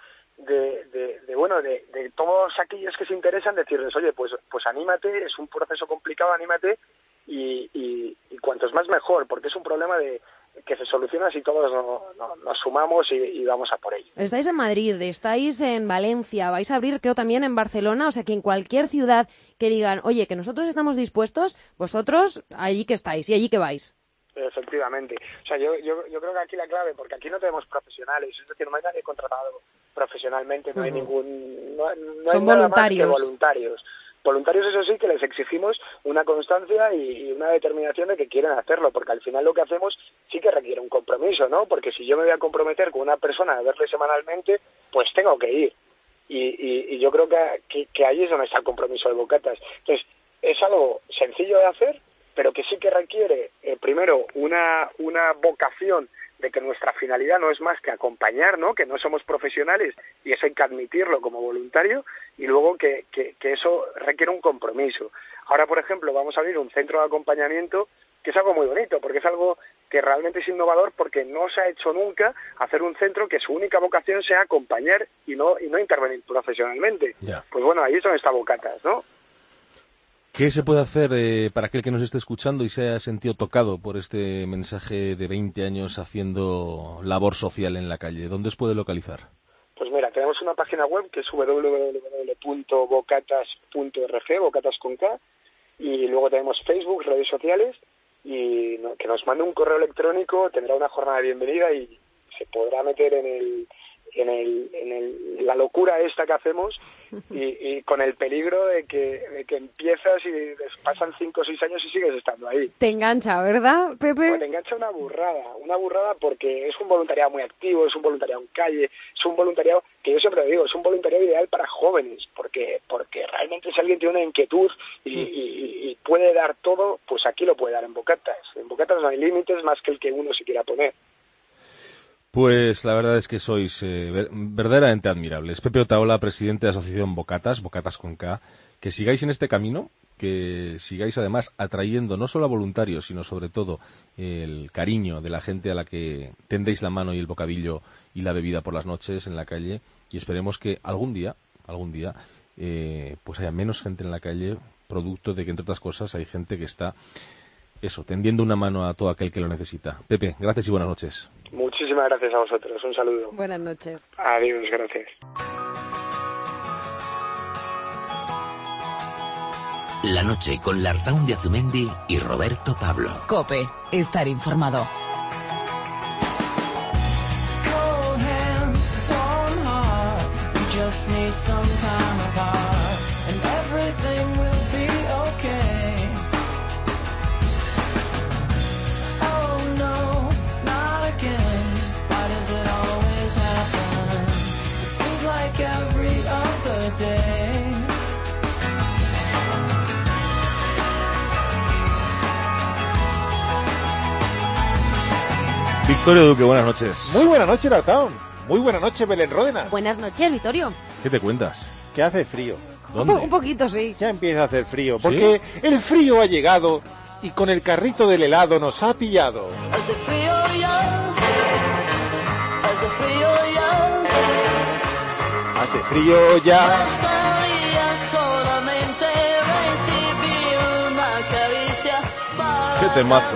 todos aquellos que se interesan, decirles, oye, pues anímate, es un proceso complicado, anímate, y cuantos más mejor, porque es un problema que se soluciona si todos nos sumamos y vamos a por ello. Estáis en Madrid, estáis en Valencia, vais a abrir creo también en Barcelona, o sea que en cualquier ciudad que digan, oye, que nosotros estamos dispuestos, vosotros allí que estáis y allí que vais. Efectivamente. O sea, yo creo que aquí la clave, porque aquí no tenemos profesionales, es decir, no hay nadie contratado profesionalmente, no hay ningún... No Son hay nada voluntarios. más que voluntarios. Voluntarios, eso sí, que les exigimos una constancia y una determinación de que quieren hacerlo, porque al final lo que hacemos sí que requiere un compromiso, ¿no? Porque si yo me voy a comprometer con una persona a verle semanalmente, pues tengo que ir. Y yo creo que ahí es donde está el compromiso de Bocatas. Entonces, es algo sencillo de hacer, pero que sí que requiere, primero, una vocación de que nuestra finalidad no es más que acompañar, ¿no? Que no somos profesionales y eso hay que admitirlo como voluntario, y luego que eso requiere un compromiso. Ahora, por ejemplo, vamos a abrir un centro de acompañamiento que es algo muy bonito, porque es algo que realmente es innovador, porque no se ha hecho nunca hacer un centro que su única vocación sea acompañar y no intervenir profesionalmente. Ya. Pues bueno, ahí es donde está Bocatas, ¿no? ¿Qué se puede hacer para aquel que nos esté escuchando y se haya sentido tocado por este mensaje de 20 años haciendo labor social en la calle? ¿Dónde os puede localizar? Pues mira, tenemos una página web que es www.bocatas.org, Bocatas con K, y luego tenemos Facebook, redes sociales, y que nos mande un correo electrónico, tendrá una jornada de bienvenida y se podrá meter en la locura esta que hacemos y con el peligro de que empiezas y pasan 5 o 6 años y sigues estando ahí. Te engancha, ¿verdad, Pepe? Pues te engancha una burrada porque es un voluntariado muy activo, es un voluntariado en calle, es un voluntariado que yo siempre digo, es un voluntariado ideal para jóvenes, porque realmente si alguien tiene una inquietud y puede dar todo, pues aquí lo puede dar en Bocatas. En Bocatas no hay límites más que el que uno se quiera poner. Pues la verdad es que sois verdaderamente admirables. Pepe Otaola, presidente de la Asociación Bocatas, Bocatas con K, que sigáis en este camino, que sigáis además atrayendo no solo a voluntarios, sino sobre todo el cariño de la gente a la que tendéis la mano y el bocadillo y la bebida por las noches en la calle, y esperemos que algún día, pues haya menos gente en la calle, producto de que, entre otras cosas, hay gente que está tendiendo una mano a todo aquel que lo necesita. Pepe, gracias y buenas noches. Muchísimas gracias a vosotros. Un saludo. Buenas noches. Adiós, gracias. La noche con Lartaun de Azumendi y Roberto Pablo. COPE, estar informado. Victorio Duque, buenas noches. Muy buenas noches, Lartaun. Muy buenas noches, Belén Ródenas. Buenas noches, Vittorio. ¿Qué te cuentas? Que hace frío. ¿Dónde? Un poquito, sí. Ya empieza a hacer frío, porque el frío ha llegado y con el carrito del helado nos ha pillado. Hace frío ya, hace frío ya, hace frío ya. bastaría solamente recibir una caricia para ¡Qué temazo!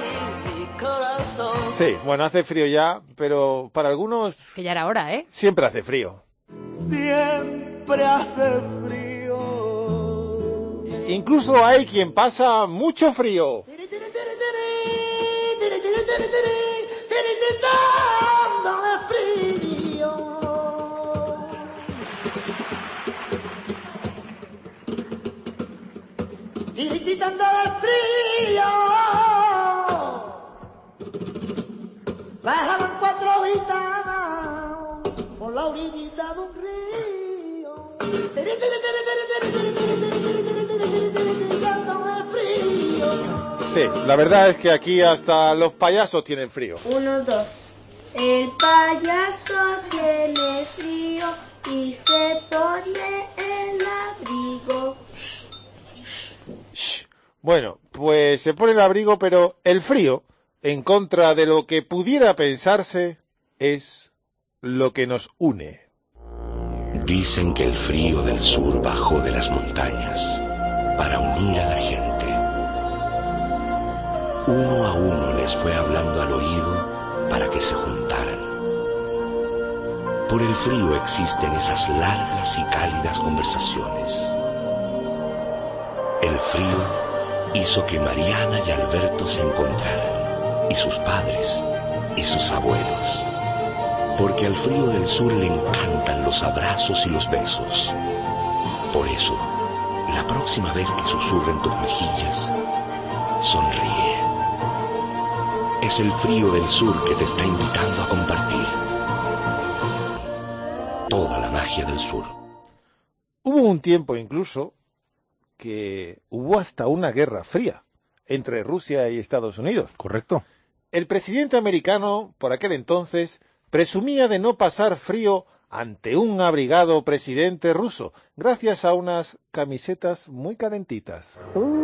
Sí, bueno, hace frío ya, pero para algunos... Que ya era hora, ¿eh? Siempre hace frío. Siempre hace frío. Incluso hay quien pasa mucho frío. Bajaban 4 gitanas por la orillita de un río. Sí, la verdad es que aquí hasta los payasos tienen frío. 1, 2. El payaso tiene frío y se pone el abrigo. Bueno, pues se pone el abrigo, pero el frío, en contra de lo que pudiera pensarse, es lo que nos une. Dicen que el frío del sur bajó de las montañas para unir a la gente. uno a uno les fue hablando al oído para que se juntaran. Por el frío existen esas largas y cálidas conversaciones. El frío hizo que Mariana y Alberto se encontraran, y sus padres, y sus abuelos. Porque al frío del sur le encantan los abrazos y los besos. Por eso, la próxima vez que susurren tus mejillas, sonríe. Es el frío del sur que te está invitando a compartir toda la magia del sur. Hubo un tiempo incluso que hubo hasta una guerra fría entre Rusia y Estados Unidos. Correcto. El presidente americano, por aquel entonces, presumía de no pasar frío ante un abrigado presidente ruso, gracias a unas camisetas muy calentitas.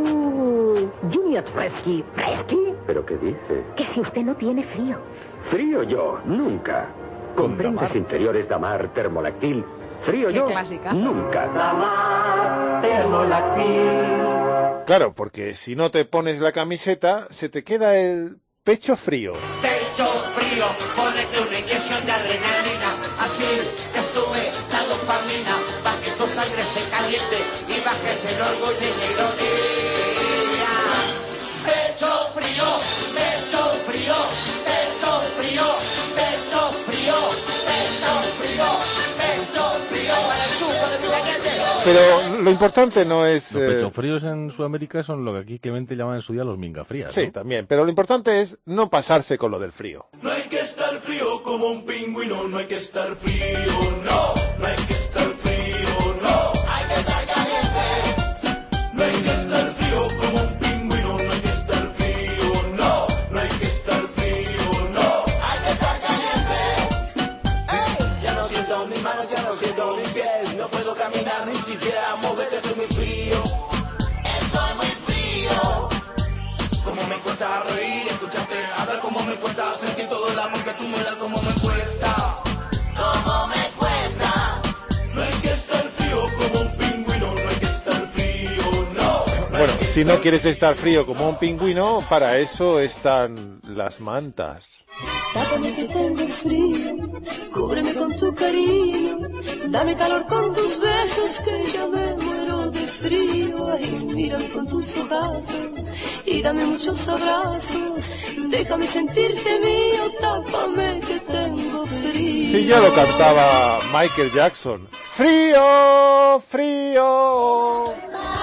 Junior Fresky. ¿Fresky? ¿Pero qué dice? Que si usted no tiene frío. Frío yo, nunca. Con prendas interiores Damar Termolactil. Frío Qué yo, clásica. nunca. Damar Termolactil. Claro, porque si no te pones la camiseta, se te queda el pecho frío. Pecho frío, ponete una inyección de adrenalina. Así te sube la dopamina, para que tu sangre se caliente y bajes el orgullo y la ironía. Pecho frío, pecho frío, pecho frío, pecho frío, pecho frío, pecho frío, el suco de Pizaguete. Pero lo importante no es... Los pechofríos en Sudamérica son lo que aquí Clemente llama en su día los mingafrías, Sí, ¿no? también, pero lo importante es no pasarse con lo del frío. No hay que estar frío como un pingüino, no hay que estar frío, no, no hay que estar frío, no, hay que estar caliente. No hay que estar frío como un pingüino, no hay que estar frío, no, no hay que estar frío, no, hay que estar caliente. Ey, ya no siento mis manos, ya no siento mis pies, no puedo caminar ni siquiera moverte, estoy muy frío, estoy muy frío. Como me cuesta reír, escucharte hablar, como me cuesta sentir todo el amor que tú me das, como me cuesta, como me cuesta. No hay que estar frío como un pingüino, no hay que estar frío, no. Bueno, si no quieres estar frío como un pingüino, para eso están las mantas. Tápame que tengo frío, cúbreme con tu cariño, dame calor con tus besos que ya me muero de frío. Ay, mírame con tus ojazos y dame muchos abrazos, déjame sentirte mío, tápame que tengo frío. Sí, ya lo cantaba Michael Jackson. ¡Frío, frío!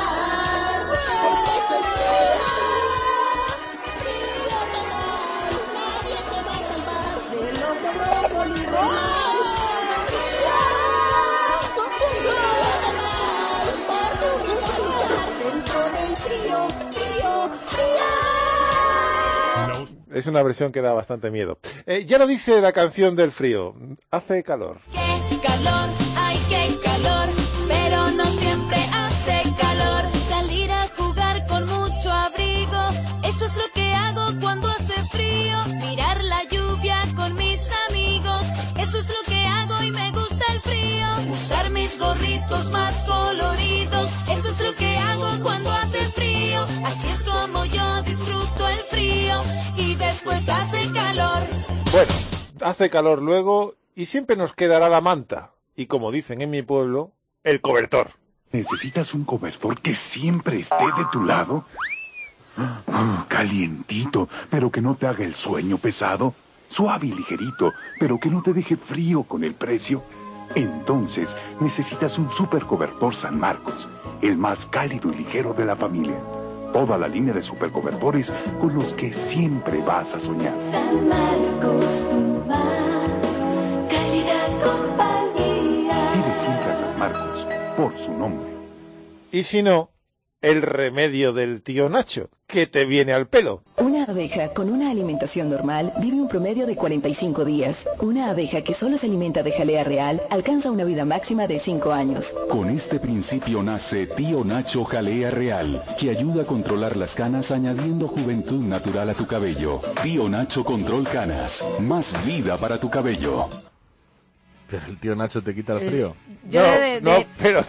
Es una versión que da bastante miedo. Ya lo dice la canción del frío. Hace calor. Qué calor, ay qué calor, pero no siempre hace calor. Salir a jugar con mucho abrigo, eso es lo que hago cuando hace frío. Mirar la lluvia con mis amigos, eso es lo que hago y me gusta el frío. Usar mis gorritos más coloridos, eso es lo que hago cuando hace frío. Así es como yo disfruto el frío y después hace calor. Bueno, hace calor luego y siempre nos quedará la manta. Y como dicen en mi pueblo, el cobertor. ¿Necesitas un cobertor que siempre esté de tu lado? Calientito, pero que no te haga el sueño pesado. Suave y ligerito, pero que no te deje frío con el precio. Entonces necesitas un super cobertor San Marcos, el más cálido y ligero de la familia. Toda la línea de supercobertores con los que siempre vas a soñar. San Marcos, tu más cálida compañía. Pide siempre a San Marcos por su nombre. Y si no, el remedio del tío Nacho, que te viene al pelo. Una abeja con una alimentación normal vive un promedio de 45 días. Una abeja que solo se alimenta de jalea real alcanza una vida máxima de 5 años. Con este principio nace Tío Nacho Jalea Real, que ayuda a controlar las canas añadiendo juventud natural a tu cabello. Tío Nacho Control Canas, más vida para tu cabello. Pero el tío Nacho te quita el frío. Yo no, pero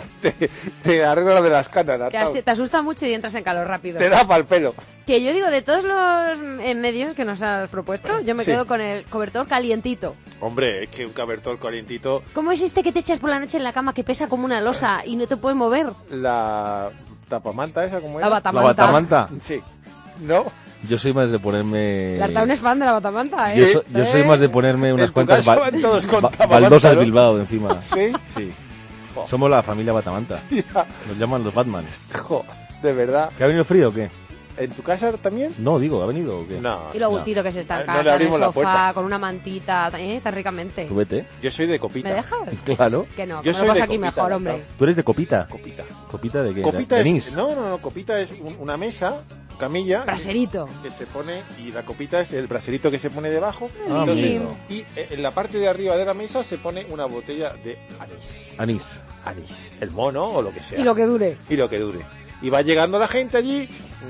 te arregla lo de las canas. Te asusta mucho y entras en calor rápido. Te da pa'l pelo. Que yo digo, de todos los medios que nos has propuesto, yo me quedo con el cobertor calientito. Hombre, es que un cobertor calientito... ¿Cómo es este que te echas por la noche en la cama que pesa como una losa y no te puedes mover? La tapamanta esa, ¿cómo es? La batamanta. ¿La batamanta? Sí. ¿No? Yo soy más de ponerme... Lartaun es fan de la batamanta, ¿eh? Yo soy más de ponerme unas cuantas baldosas ¿no? Bilbao de encima. ¿Sí? Sí. Somos la familia Batamanta. Nos llaman los Batman. De verdad. ¿Que ha venido frío o qué? ¿En tu casa también? No, digo, ¿ha venido o qué? No. Y lo gustito que se está en No casa, le en el abrimos la sofá, puerta. con una mantita, tan ricamente. Tú vete. Yo soy de copita. ¿Me dejas? Claro. Que no, Yo que me soy lo pasa de aquí copita, mejor, ¿no? hombre. ¿Tú eres de copita? Copita. ¿Copita de qué? Copita ¿De es... anís? No, copita es una mesa, camilla... Braserito. Que se pone... Y la copita es el braserito que se pone debajo. Ah, amigo. Y en la parte de arriba de la mesa se pone una botella de anís. Anís. El mono o lo que sea. Y lo que dure. Y lo que dure. Y va llegando la gente allí,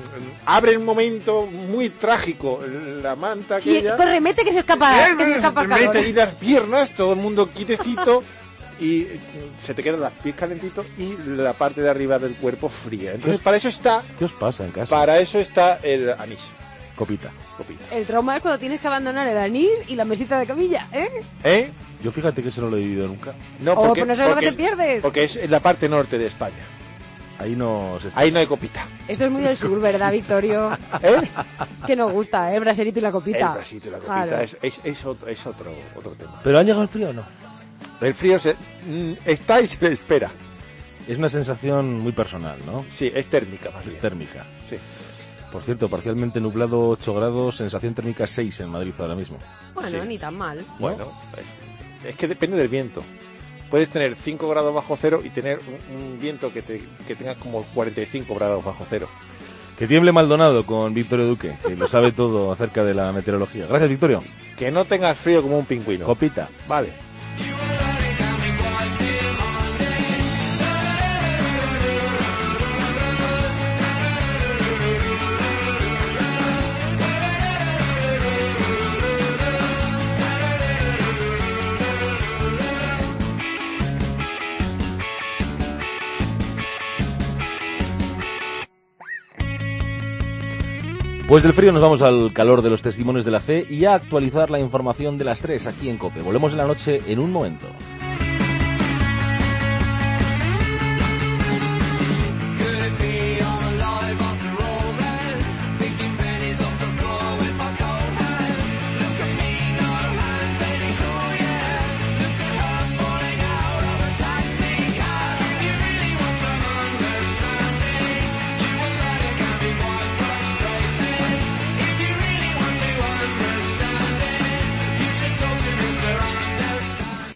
abre un momento muy trágico la manta Sí, aquella. corre, mete que se escapa calor. Mete ahí las piernas, todo el mundo quitecito y se te quedan los pies calentitos y la parte de arriba del cuerpo fría. Entonces para eso está... ¿Qué os pasa en casa? Para eso está el anís. Copita. El trauma es cuando tienes que abandonar el anís y la mesita de camilla, ¿eh? ¿Eh? Yo fíjate que eso no lo he vivido nunca. No, pues no sabes lo que te pierdes. Porque es en la parte norte de España. Ahí no hay copita. Esto es muy del sur, ¿verdad, Victorio? ¿Eh? Que nos gusta, ¿eh? El braserito y la copita. El braserito y la copita. Claro. Es otro tema. ¿Pero ha llegado el frío o no? El frío está y se le espera. Es una sensación muy personal, ¿no? Sí, es térmica más Es bien. térmica. Sí. Por cierto, parcialmente nublado 8 grados, sensación térmica 6 en Madrid ahora mismo. Bueno, Sí. ni tan mal. Bueno, es que depende del viento. Puedes tener 5 grados bajo cero y tener un viento que tenga como 45 grados bajo cero. Que tiemble Maldonado con Victorio Duque, que lo sabe todo acerca de la meteorología. Gracias, Victorio. Que no tengas frío como un pingüino. Copita. Vale. Pues del frío nos vamos al calor de los testimonios de la fe y a actualizar la información de las 3 aquí en COPE. Volvemos en la noche en un momento.